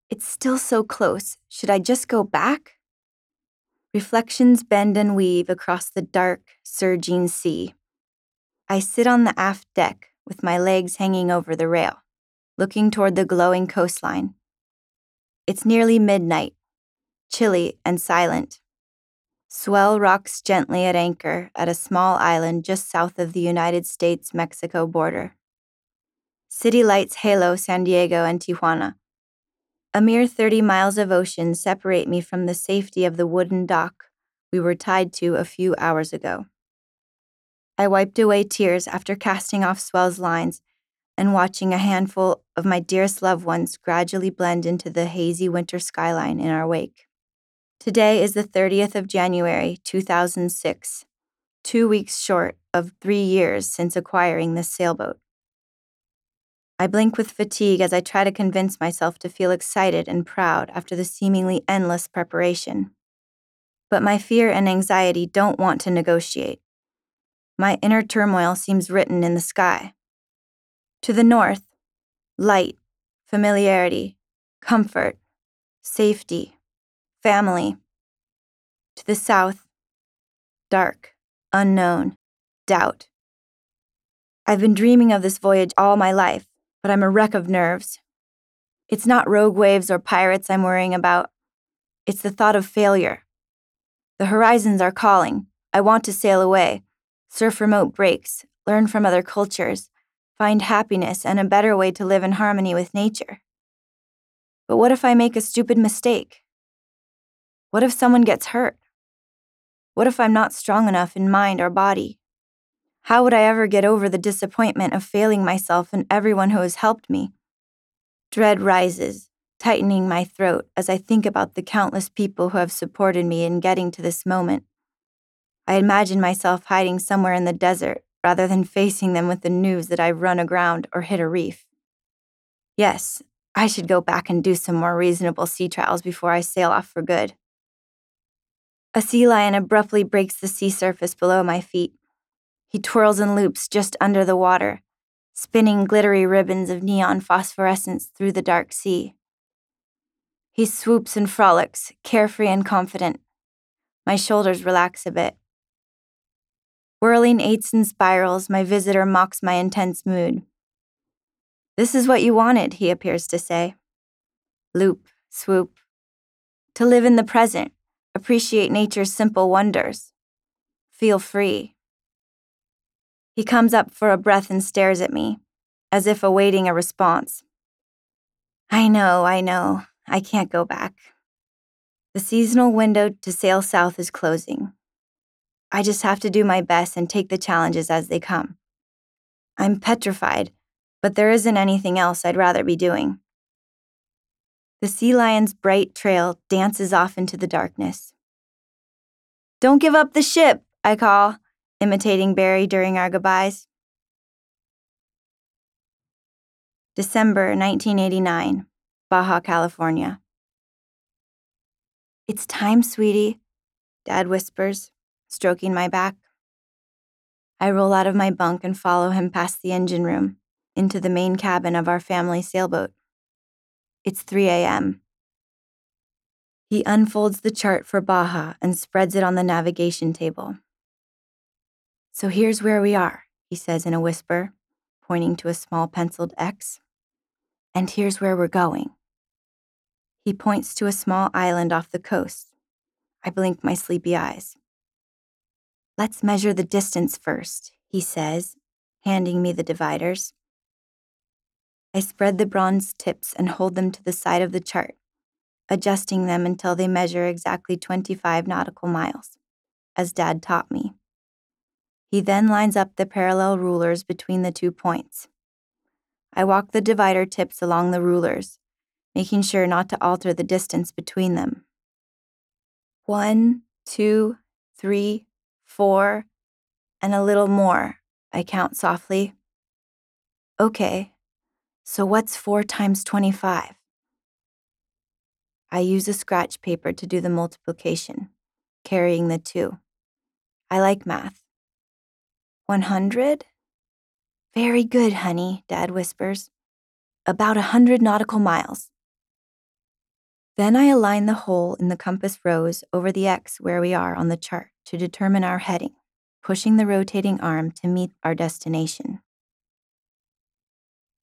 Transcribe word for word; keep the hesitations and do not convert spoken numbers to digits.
It's still so close. Should I just go back? Reflections bend and weave across the dark, surging sea. I sit on the aft deck with my legs hanging over the rail, looking toward the glowing coastline. It's nearly midnight, chilly and silent. Swell rocks gently at anchor at a small island just south of the United States-Mexico border. City lights halo San Diego and Tijuana. A mere thirty miles of ocean separate me from the safety of the wooden dock we were tied to a few hours ago. I wiped away tears after casting off Swell's lines and watching a handful of my dearest loved ones gradually blend into the hazy winter skyline in our wake. Today is the thirtieth of January, two thousand six, two weeks short of three years since acquiring this sailboat. I blink with fatigue as I try to convince myself to feel excited and proud after the seemingly endless preparation. But my fear and anxiety don't want to negotiate. My inner turmoil seems written in the sky. To the north, light, familiarity, comfort, safety, family. To the south, dark, unknown, doubt. I've been dreaming of this voyage all my life, but I'm a wreck of nerves. It's not rogue waves or pirates I'm worrying about. It's the thought of failure. The horizons are calling. I want to sail away, surf remote breaks, learn from other cultures, find happiness and a better way to live in harmony with nature. But what if I make a stupid mistake? What if someone gets hurt? What if I'm not strong enough in mind or body? How would I ever get over the disappointment of failing myself and everyone who has helped me? Dread rises, tightening my throat as I think about the countless people who have supported me in getting to this moment. I imagine myself hiding somewhere in the desert rather than facing them with the news that I've run aground or hit a reef. Yes, I should go back and do some more reasonable sea trials before I sail off for good. A sea lion abruptly breaks the sea surface below my feet. He twirls and loops just under the water, spinning glittery ribbons of neon phosphorescence through the dark sea. He swoops and frolics, carefree and confident. My shoulders relax a bit. Whirling eights and spirals, my visitor mocks my intense mood. This is what you wanted, he appears to say. Loop, swoop. To live in the present, appreciate nature's simple wonders. Feel free. He comes up for a breath and stares at me, as if awaiting a response. I know, I know, I can't go back. The seasonal window to sail south is closing. I just have to do my best and take the challenges as they come. I'm petrified, but there isn't anything else I'd rather be doing. The sea lion's bright trail dances off into the darkness. Don't give up the ship, I call, imitating Barry during our goodbyes. December nineteen eighty-nine, Baja California. It's time, sweetie, Dad whispers, stroking my back. I roll out of my bunk and follow him past the engine room, into the main cabin of our family sailboat. It's three a.m. He unfolds the chart for Baja and spreads it on the navigation table. So here's where we are, he says in a whisper, pointing to a small penciled X. And here's where we're going. He points to a small island off the coast. I blink my sleepy eyes. Let's measure the distance first, he says, handing me the dividers. I spread the bronze tips and hold them to the side of the chart, adjusting them until they measure exactly twenty-five nautical miles, as Dad taught me. He then lines up the parallel rulers between the two points. I walk the divider tips along the rulers, making sure not to alter the distance between them. One, two, three, four, and a little more, I count softly. Okay, so what's four times twenty-five? I use a scratch paper to do the multiplication, carrying the two. I like math. One hundred? Very good, honey, Dad whispers. About a hundred nautical miles. Then I align the hole in the compass rose over the X where we are on the chart to determine our heading, pushing the rotating arm to meet our destination.